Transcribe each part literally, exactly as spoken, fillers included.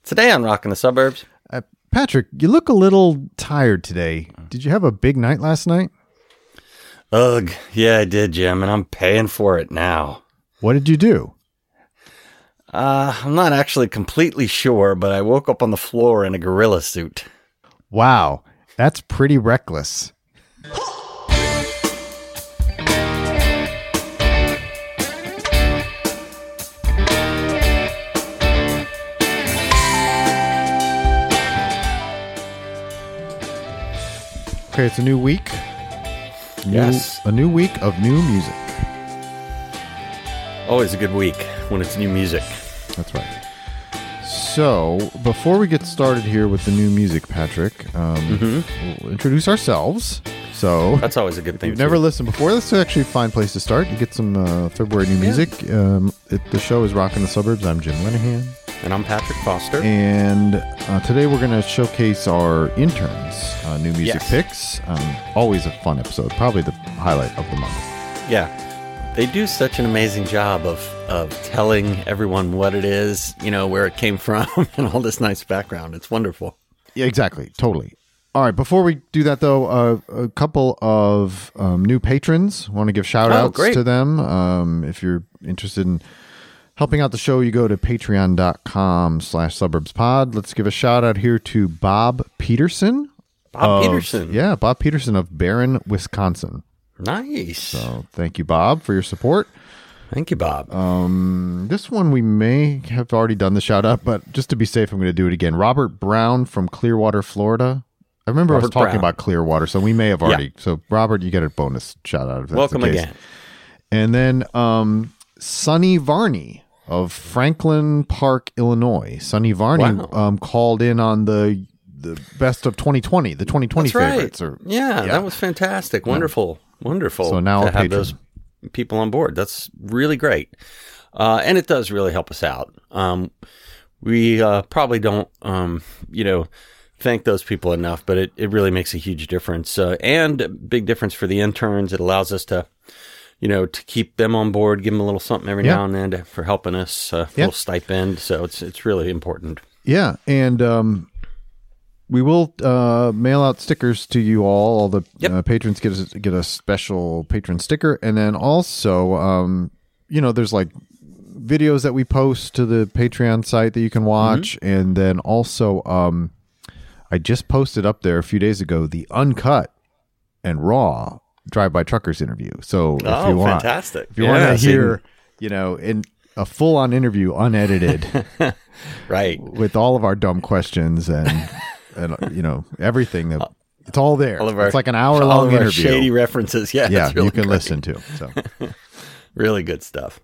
Today on Rockin' the Suburbs. Uh, Patrick, you look a little tired today. Did you have a big night last night? Ugh, yeah, I did, Jim, and I'm paying for it now. What did you do? Uh, I'm not actually completely sure, but I woke up on the floor in a gorilla suit. Wow, that's pretty reckless. Okay, it's a new week. New, Yes. A new week of new music. Always a good week when it's new music. That's right. So, before we get started here with the new music, Patrick, um, Mm-hmm. we'll introduce ourselves. So, That's always a good thing. if you've never too. listened before, this is actually a fine place to start. You get some uh, February new music. Um, it, the show is Rockin' the Suburbs. I'm Jim Lenahan. And I'm Patrick Foster. And uh, today we're going to showcase our interns' uh, new music Yes. picks. Um, always a fun episode. Probably the highlight of the month. Yeah. They do such an amazing job of, of telling everyone what it is, you know, where it came from, and all this nice background. It's wonderful. Yeah, exactly. Totally. All right. Before we do that, though, uh, a couple of um, new patrons. Want to give shout Oh, outs great. to them. Um, if you're interested in helping out the show, you go to patreon.com slash suburbs pod. Let's give a shout out here to Bob Peterson. Bob of- Peterson. Yeah, Bob Peterson of Barron, Wisconsin. Nice. So thank you, Bob, for your support. Thank you, Bob. Um, this one we may have already done the shout out, but just to be safe, I'm going to do it again. Robert Brown from Clearwater, Florida. I remember I was Robert talking Brown. about Clearwater, so we may have already. Yeah. So, Robert, you get a bonus shout out. If that's Welcome the case. again. And then um, Sonny Varney of Franklin Park, Illinois. Sonny Varney Wow. um, called in on the the best of twenty twenty, the twenty twenty That's right. favorites. Or, yeah, yeah. that was fantastic. Wonderful. Wonderful. So now to a have patron. those people on board. That's really great. Uh, and it does really help us out. Um, we uh, probably don't, um, you know, thank those people enough, but it, it really makes a huge difference. Uh, and a big difference for the interns. It allows us to, you know, to keep them on board, give them a little something every Yeah. now and then to, for helping us, uh, a Yeah. little stipend. So it's it's really important. Yeah, and um, we will uh, mail out stickers to you all. All the Yep. uh, patrons get a, get a special patron sticker, and then also, um, you know, there's like videos that we post to the Patreon site that you can watch, Mm-hmm. and then also, um, I just posted up there a few days ago the uncut and raw Drive By Truckers interview. So if Oh, you want, fantastic. if you Yeah, want to so you hear, you know, in a full on interview, unedited. Right. with all of our dumb questions and, and you know, everything that it's all there. All of our, it's like an hour all long of our interview. shady references. Yeah, yeah, it's really you can great. listen to. So, Really good stuff.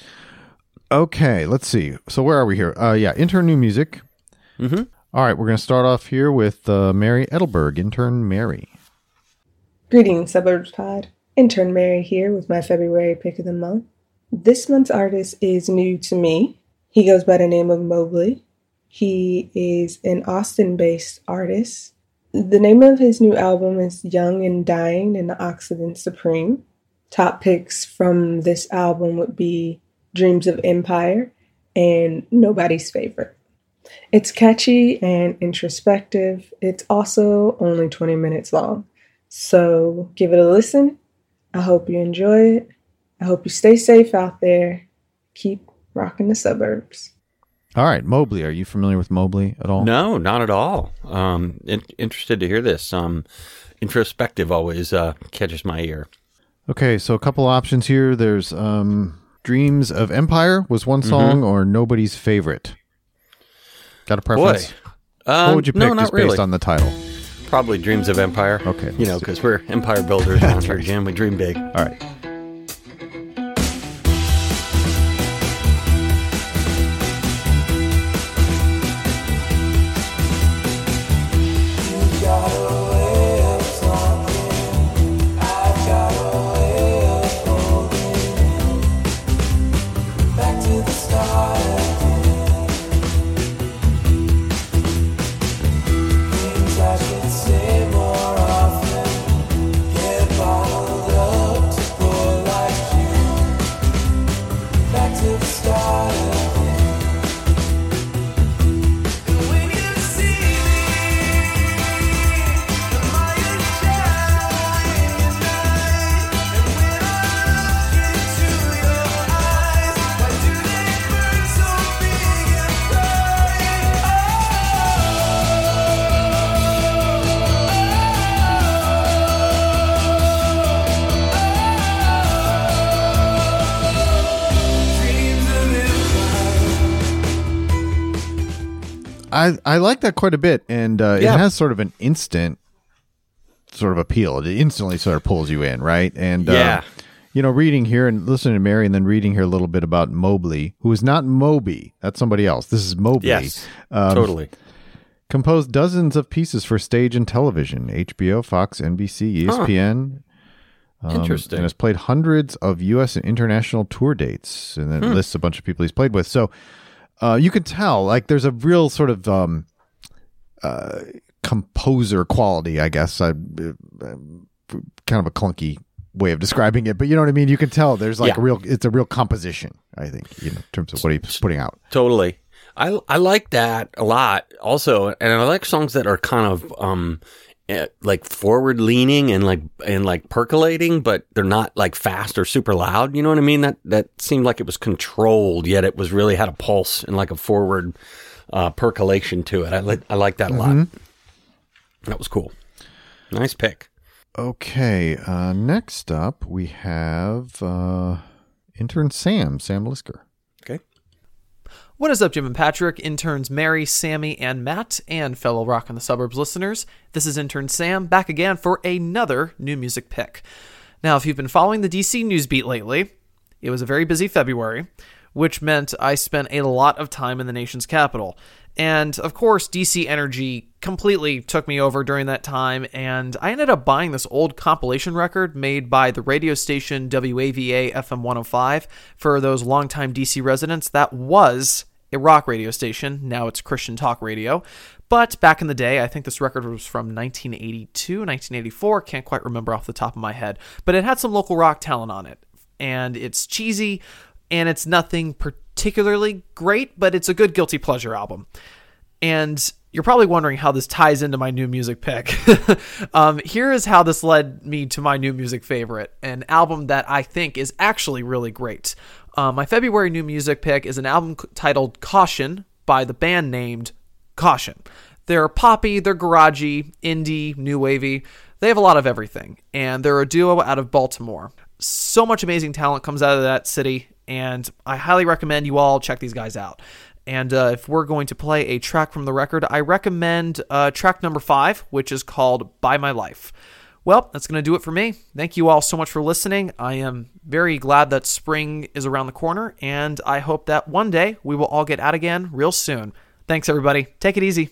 okay, let's see. So where are we here? Uh, yeah, intern new music. Mm-hmm. All right, we're going to start off here with uh, Mary Edelberg, intern Mary. Greetings, Suburbs Pod. Intern Mary here with my February pick of the month. This month's artist is new to me. He goes by the name of Mobley. He is an Austin-based artist. The name of his new album is Young and Dying in the Occident Supreme. Top picks from this album would be Dreams of Empire and Nobody's Favorite. It's catchy and introspective. It's also only twenty minutes long. So give it a listen. I hope you enjoy it. I hope you stay safe out there. Keep rocking the suburbs. All right, Mobley. Are you familiar with Mobley at all? No, not at all. Um, in- interested to hear this. Um, introspective always uh, catches my ear. Okay, so a couple options here. There's um, Dreams of Empire was one song, or Nobody's Favorite. Got a preference? Boy, um, What would you pick no, not just based really. on the title? Probably Dreams of Empire. Okay, You know, let's- because we're empire builders around here, Jim. We dream big. All right. Say more often, get bottled up to pour. I, I like that quite a bit, and uh, Yeah. it has sort of an instant sort of appeal. It instantly sort of pulls you in, right? And Yeah. uh, you know, reading here and listening to Mary, and then reading here a little bit about Mobley, who is not Moby. That's somebody else. This is Mobley. Yes, Um, totally. Composed dozens of pieces for stage and television, H B O, Fox, N B C, E S P N. Um, Interesting. And has played hundreds of U S and international tour dates, and then Hmm. lists a bunch of people he's played with. So uh, you can tell, like, there's a real sort of um, uh, composer quality, I guess. I, uh, kind of a clunky way of describing it, but you know what I mean? You can tell there's like Yeah. a real, it's a real composition, I think, you know, in terms of what he's putting out. Totally. I I like that a lot also, and I like songs that are kind of um eh, like forward leaning and like and like percolating, but they're not like fast or super loud. You know what I mean? That that seemed like it was controlled, yet it was really had a pulse and like a forward uh, percolation to it. I like I like that a lot. That was cool. Nice pick. Okay, uh, next up we have uh, intern Sam, Sam Lisker. Okay. What is up, Jim and Patrick, interns Mary, Sammy, and Matt, and fellow Rock in the Suburbs listeners? This is intern Sam, back again for another new music pick. Now, if you've been following the D C news beat lately, it was a very busy February, which meant I spent a lot of time in the nation's capital. And, of course, D C Energy completely took me over during that time, and I ended up buying this old compilation record made by the radio station W A V A F M one oh five. For those longtime D C residents, that was a rock radio station. Now it's Christian talk radio. But back in the day, I think this record was from nineteen eighty-two, nineteen eighty-four, can't quite remember off the top of my head. But it had some local rock talent on it, and it's cheesy, and it's nothing particularly great, but it's a good guilty pleasure album. And you're probably wondering how this ties into my new music pick. um, here is how this led me to my new music favorite, an album that I think is actually really great. Uh, my February new music pick is an album c- titled Caution by the band named Caution. They're poppy, they're garagey, indie, new wavy. They have a lot of everything, and they're a duo out of Baltimore. So much amazing talent comes out of that city, and I highly recommend you all check these guys out. And uh, if we're going to play a track from the record, I recommend uh, track number five, which is called By My Life. Well, that's going to do it for me. Thank you all so much for listening. I am very glad that spring is around the corner, and I hope that one day we will all get out again real soon. Thanks, everybody. Take it easy.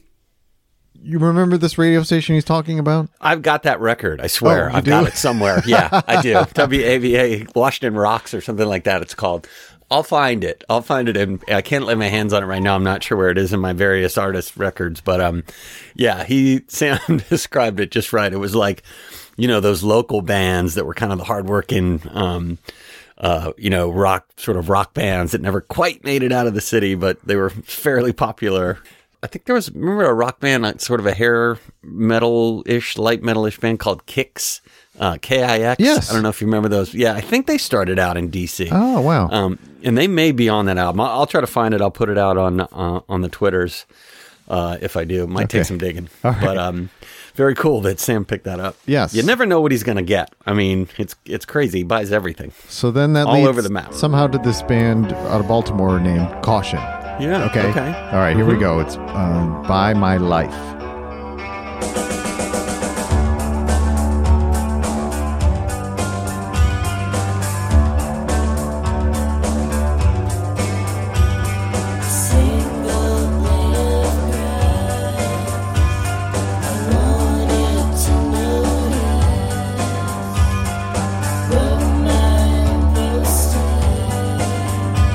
You remember this radio station he's talking about? I've got that record. I swear. Oh, you I've do? got it somewhere. Yeah, I do. W A V A, Washington Rocks or something like that it's called. I'll find it. I'll find it. And I can't lay my hands on it right now. I'm not sure where it is in my various artist records. But um, yeah, he, Sam described it just right. It was like, you know, those local bands that were kind of the hardworking, um, uh, you know, rock, sort of rock bands that never quite made it out of the city, but they were fairly popular. I think there was, remember a rock band, like sort of a hair metal-ish, light metal-ish band called Kix, uh, K I X. Yes. I don't know if you remember those. Yeah, I think they started out in D C. Oh, wow. Um, and they may be on that album. I'll, I'll try to find it. I'll put it out on uh, on the Twitters uh, if I do. It might Okay. take some digging. All right. But um, very cool that Sam picked that up. Yes. You never know what he's going to get. I mean, it's it's crazy. He buys everything. So then that all leads over the map. somehow to this band out of Baltimore named Caution. Yeah. Okay. Okay. All right, here we go. It's um, By My Life.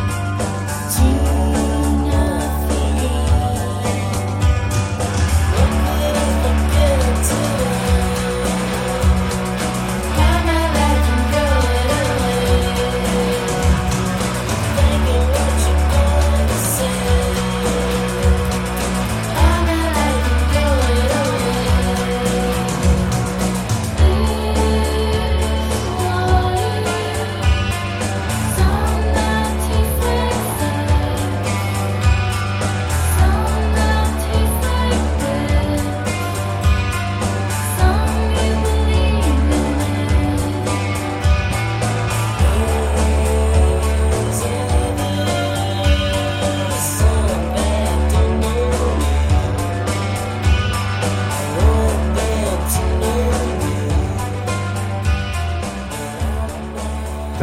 Do not forget.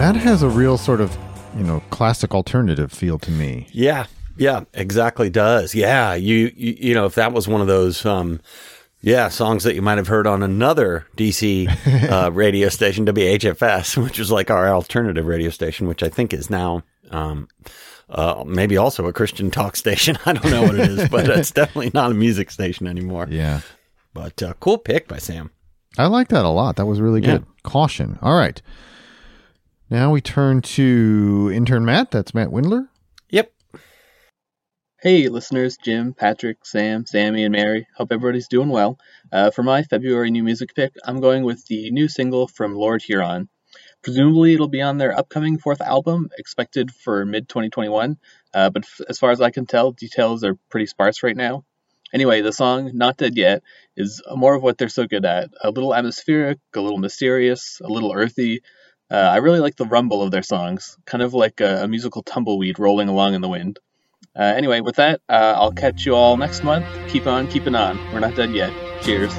that has a real sort of, you know, classic alternative feel to me. Yeah, yeah, exactly does. Yeah, you, you, you know, if that was one of those, um, yeah, songs that you might have heard on another D C uh, radio station, W H F S, which was like our alternative radio station, which I think is now um, uh, maybe also a Christian talk station. I don't know what it is, but it's definitely not a music station anymore. Yeah. But uh, cool pick by Sam. I like that a lot. That was really good. Yeah. Caution. All right. Now we turn to intern Matt. That's Matt Windler. Yep. Hey, listeners, Jim, Patrick, Sam, Sammy, and Mary. Hope everybody's doing well. Uh, for my February new music pick, I'm going with the new single from Lord Huron. Presumably, it'll be on their upcoming fourth album, expected for mid twenty twenty-one, uh, but f- as far as I can tell, details are pretty sparse right now. Anyway, the song, Not Dead Yet, is more of what they're so good at. A little atmospheric, a little mysterious, a little earthy. Uh, I really like the rumble of their songs, kind of like a, a musical tumbleweed rolling along in the wind. Uh, anyway, with that, uh, I'll catch you all next month. Keep on keeping on. We're not dead yet. Cheers.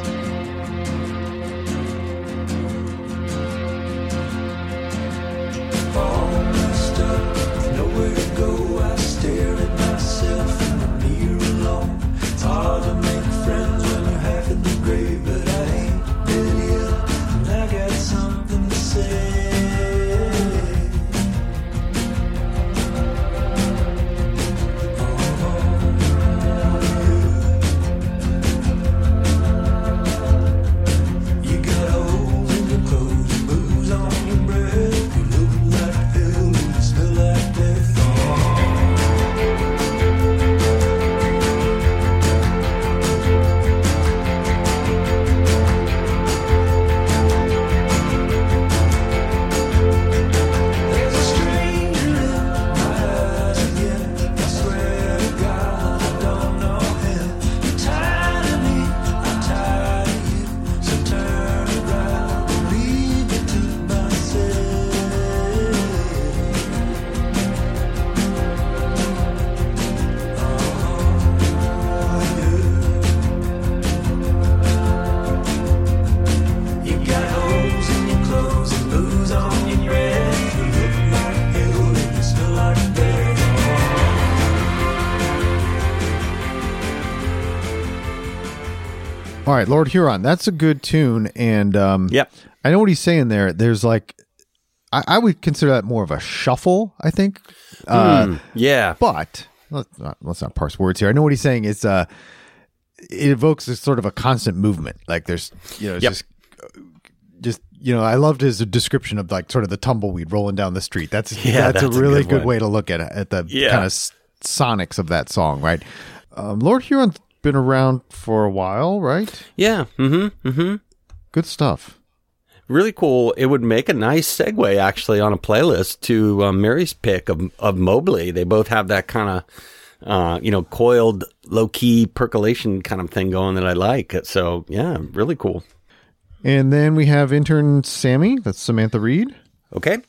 All right, Lord Huron. That's a good tune, and um, yep. I know what he's saying there. There's like, I, I would consider that more of a shuffle. I think. Uh, mm, yeah, but let's not let's not parse words here. I know what he's saying. It's uh, it evokes a sort of a constant movement. Like there's, you know, it's yep. just, just you know, I loved his description of like sort of the tumbleweed rolling down the street. That's yeah, that's, that's a really a good, good way to look at it, at the yeah. kind of sonics of that song, right? Um, Lord Huron's been around for a while, right? Yeah. Mm-hmm. Mm-hmm. Good stuff. Really cool. It would make a nice segue, actually, on a playlist to uh, Mary's pick of of Mobley. They both have that kind of, uh, you know, coiled, low-key percolation kind of thing going that I like. So, yeah, really cool. And then we have intern Sammy. That's Samantha Reed. Okay.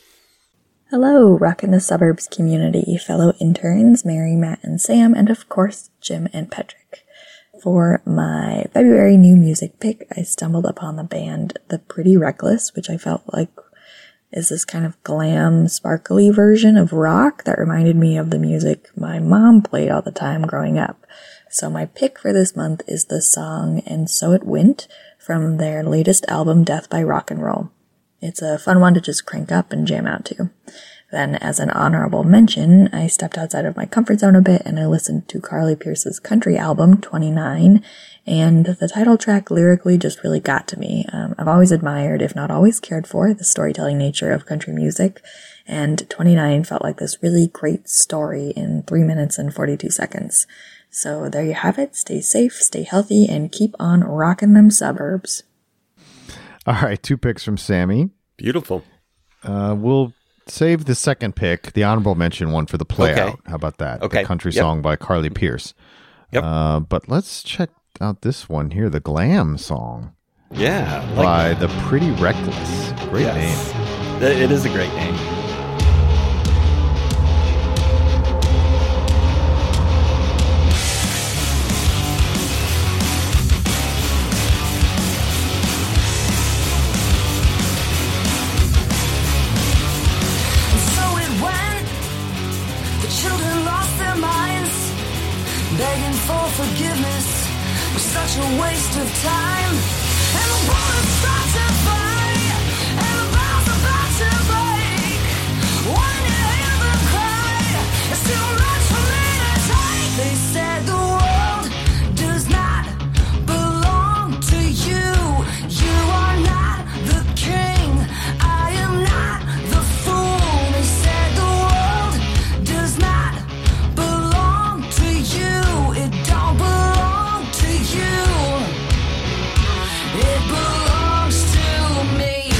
Hello, Rock in the Suburbs community, fellow interns, Mary, Matt, and Sam, and of course, Jim and Patrick. For my February new music pick, I stumbled upon the band The Pretty Reckless, which I felt like is this kind of glam, sparkly version of rock that reminded me of the music my mom played all the time growing up. So my pick for this month is the song And So It Went from their latest album, Death by Rock and Roll. It's a fun one to just crank up and jam out to. Then, as an honorable mention, I stepped outside of my comfort zone a bit and I listened to Carly Pearce's country album, twenty-nine, and the title track lyrically just really got to me. Um, I've always admired, if not always cared for, the storytelling nature of country music, and twenty-nine felt like this really great story in three minutes and forty-two seconds. So there you have it. Stay safe, stay healthy, and keep on rocking them suburbs. All right, two picks from Sammy. Beautiful. Uh, we'll save the second pick, the honorable mention one, for the play Okay. out. How about that? Okay. The country Yep. song by Carly Pearce. Yep. Uh, but let's check out this one here, the Glam song Yeah. I like by that. The Pretty Reckless. Great Yes. name. It is a great name. forgiveness was such a waste of time. And the bullets start to fly, and the bell's about to break. When you hear them cry, it's too much for me to take. They said the world does not belong to you. You are not the king, I am not the fool. They said the world does not belong to you. It don't belong to you. It belongs to me.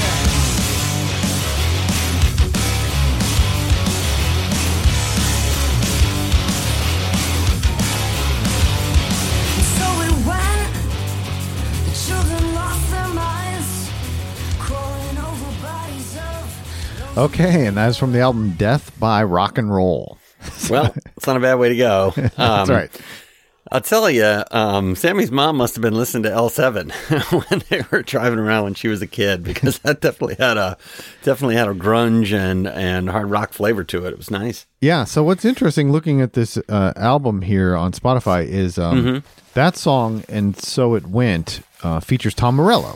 So it went. The children lost their minds, crawling over bodies of. Okay, and that's from the album Death by Rock and Roll. Well, it's not a bad way to go. Um, That's right. I'll tell you, um, Sammy's mom must have been listening to L seven when they were driving around when she was a kid, because that definitely had a definitely had a grunge and, and hard rock flavor to it. It was nice. Yeah, so what's interesting looking at this uh, album here on Spotify is um, Mm-hmm. that song, And So It Went, uh, features Tom Morello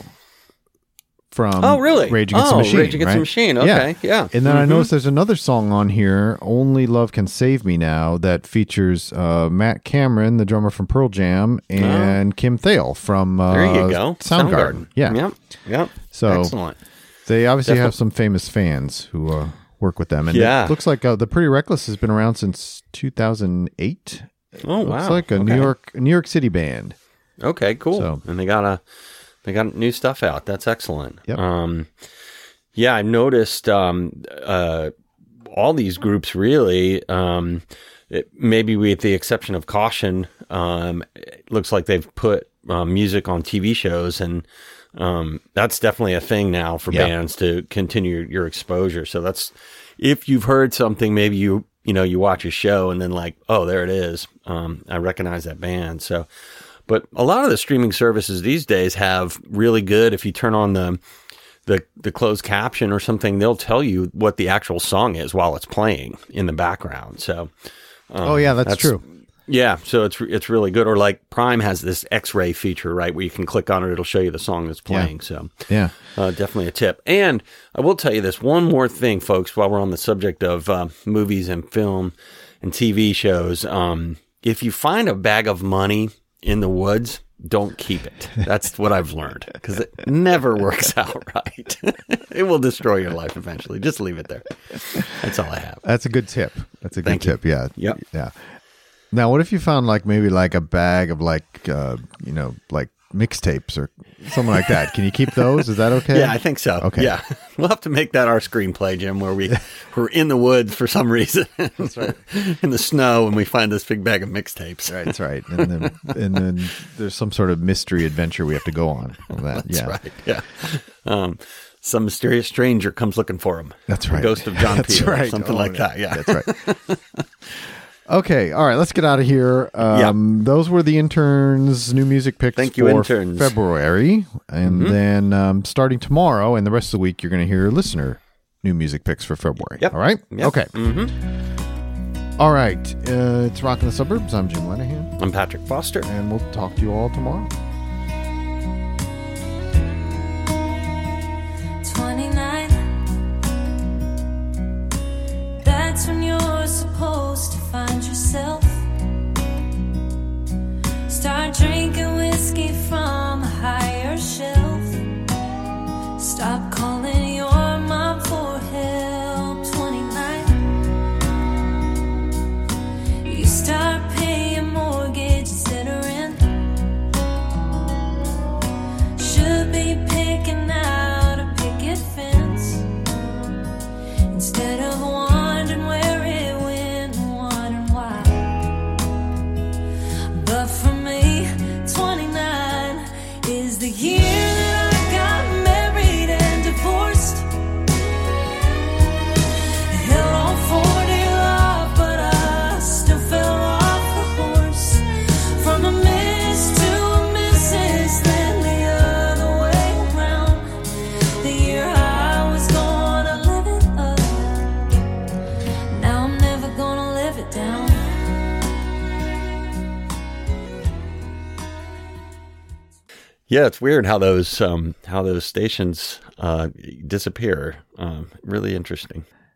from Oh, really? Rage Against Oh, the Machine. Rage Against the right? Machine. Okay, yeah. And then I Mhm. noticed there's another song on here, Only Love Can Save Me Now, that features uh, Matt Cameron, the drummer from Pearl Jam, and Kim Thale from uh, There you go. Soundgarden. Yeah. Yep. Yep. So Excellent. they obviously Definitely. have some famous fans who uh, work with them. And Yeah. it looks like uh, The Pretty Reckless has been around since two thousand eight. Oh, Looks wow. like a New Okay. York New York City band. Okay, cool. So- And they got a they got new stuff out. That's excellent. Yep. Um, yeah, I noticed um, uh, all these groups really. Um, it, maybe with the exception of Caution, um, it looks like they've put uh, music on T V shows, and um, that's definitely a thing now for Yeah. bands to continue your exposure. So that's if you've heard something, maybe you you know you watch a show and then like, oh, there it is. Um, I recognize that band. So. But a lot of the streaming services these days have really good, if you turn on the, the the closed caption or something, they'll tell you what the actual song is while it's playing in the background. So, um, Oh, yeah, that's true. Yeah, so it's it's really good. Or like Prime has this X-ray feature, right, where you can click on it, it'll show you the song that's playing. So Yeah. uh, definitely a tip. And I will tell you this one more thing, folks, while we're on the subject of uh, movies and film and T V shows. Um, if you find a bag of money in the woods, don't keep it. That's what I've learned, because it never works out right. It will destroy your life eventually. Just leave it there. That's all I have. That's a good tip. That's a Thank good you. tip. Yeah. Yep. Yeah. Now, what if you found like maybe like a bag of like, uh, you know, like mixtapes or something like that? Can you keep those? Is that okay? Yeah, I think so. Okay. Yeah. We'll have to make that our screenplay, Jim, where we, we're in the woods for some reason. That's right. In the snow, and we find this big bag of mixtapes. Right, that's right. And then, and then there's some sort of mystery adventure we have to go on. on that. That's yeah. right. Yeah. Um, some mysterious stranger comes looking for him. That's The right. Ghost of John That's Peter, or right. something Oh, like yeah. that. Yeah. That's right. Okay. All right. Let's get out of here. Um, Those were the interns' new music picks Thank you, for interns. February. And Mm-hmm. then um, starting tomorrow and the rest of the week, you're going to hear listener new music picks for February. Yep. All right? Yep. Okay. Mm-hmm. All right. Uh, it's Rockin' the Suburbs. I'm Jim Lenahan. I'm Patrick Foster. And we'll talk to you all tomorrow. twenty-nine. That's when you're supposed to find yourself. Start drinking whiskey from a higher shelf. Stop calling your mom for help. twenty-nine. You start paying mortgage instead of rent. Should be picking out a picket fence instead of wondering where it went and wondering why. Yeah, it's weird how those um, how those stations uh, disappear. Um, really interesting.